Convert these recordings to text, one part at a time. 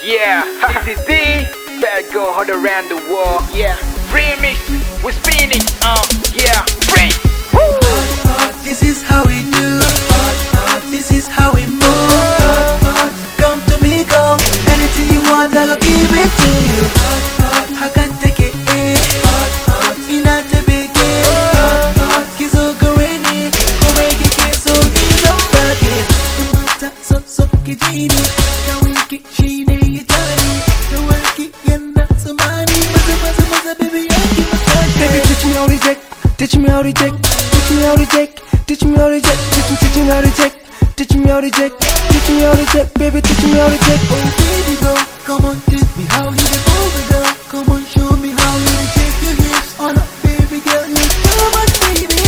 Yeah, this is the bad girl all around the world. Yeah, remix, we're spinning. Yeah, free. Woo! This is how we do. This is how we move. Come to me, go. Anything you want, I'll give it to you. I can take it in. Ina te bege. Kizo goreni. Komegi kizo nizo bagi. Mata so kijini. Kawiki chini yitani. Kawaki yenda samani. Maza baby yaki masaji. Baby teach me how to take. Teach me how to take. Teach me how to take. Teach me how to take. Teach me how to take. Teach me how to take. Teach me how to take. Baby teach me how to take. Oh baby girl, come on teach me how you dey move it girl. Come on show me how you dey shake your hips. On up baby girl, you so much baby.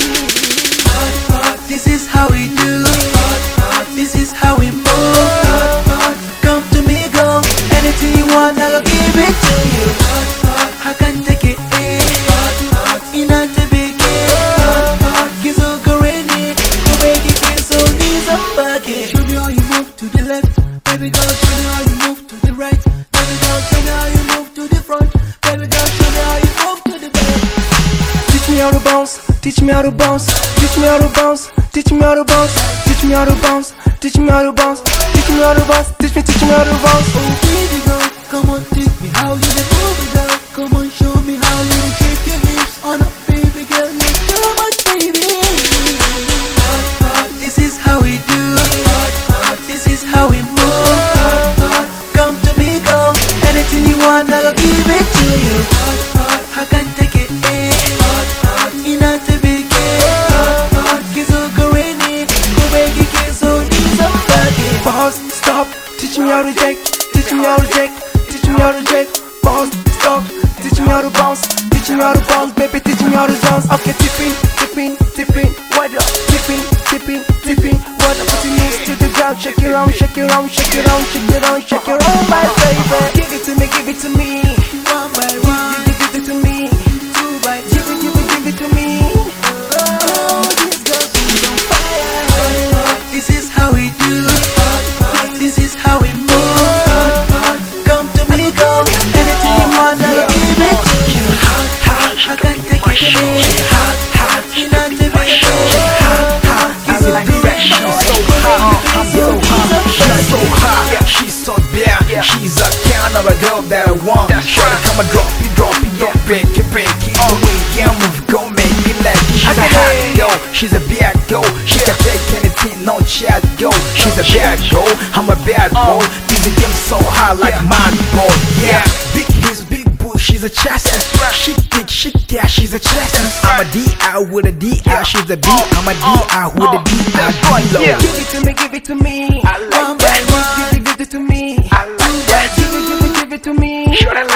This is how we do. This is how we move. Come to me girl, anything you want I'll give it to you. I can take it in. Ina te bege. Kizo goreni. Komegi kizo nizo bagi. Show me how you move to the left. Baby girl, show me how you move to the right. Baby girl, show me how you move to the front. Baby girl, show me how you move to the back. Teach me how to bounce. Teach me how to bounce. Teach me how to bounce. Teach me how to bounce. Teach me how to bounce. Teach me how to bounce. Teach me how to bounce. Teach me how to bounce. Oh baby girl, come on, teach me how you dey move it girl. Come on, show me how you dey shake your hips. On up, baby girl, you so much baby. This is how we do. This is how we move. Come to me, girl. Anything you want, I'll give it to you. I can take it in. Ina te bege. Kizo goreni. Komegi kizo nizo bagi. Pause, stop. Teach me how to take. Teach me how to take. Teach me how to take. Pause, stop. Teach me how to bounce. Teach me how to bounce, baby. Teach me how to dance. Okay, tipping, tipping, tipping. What up? Tipping, tipping, tipping. What up? Put your knees to the ground. Shake it around, shake it around, shake it around, shake it around, shake it around, my baby. Give it to me, give it to me. One by one, give it to me. Two by two, give it to me. Oh, this girl, she's on fire. This is how we do. This is how we move. Come to me, girl. Anything you want, I'll give it to you. I can take it in. Ina te bege. I like that. She's so hot. She's so bad. She's a kind of a girl that I want. Shawty, come and drop it, don't break it. The way you move, go make me like it. She's a hot girl. She's a bad girl. She can take anything, no chat girl. She's a bad girl. I'm a bad boy. This game so hot like my boy. Yeah, big heels, big bull. She's a chest. She think she cash. She's a chest. I'm a DI with a DI. She's a B. I'm a DI with a DI. Give it to me, give it to me. One by one, Give it to me. two by two, Give it to me.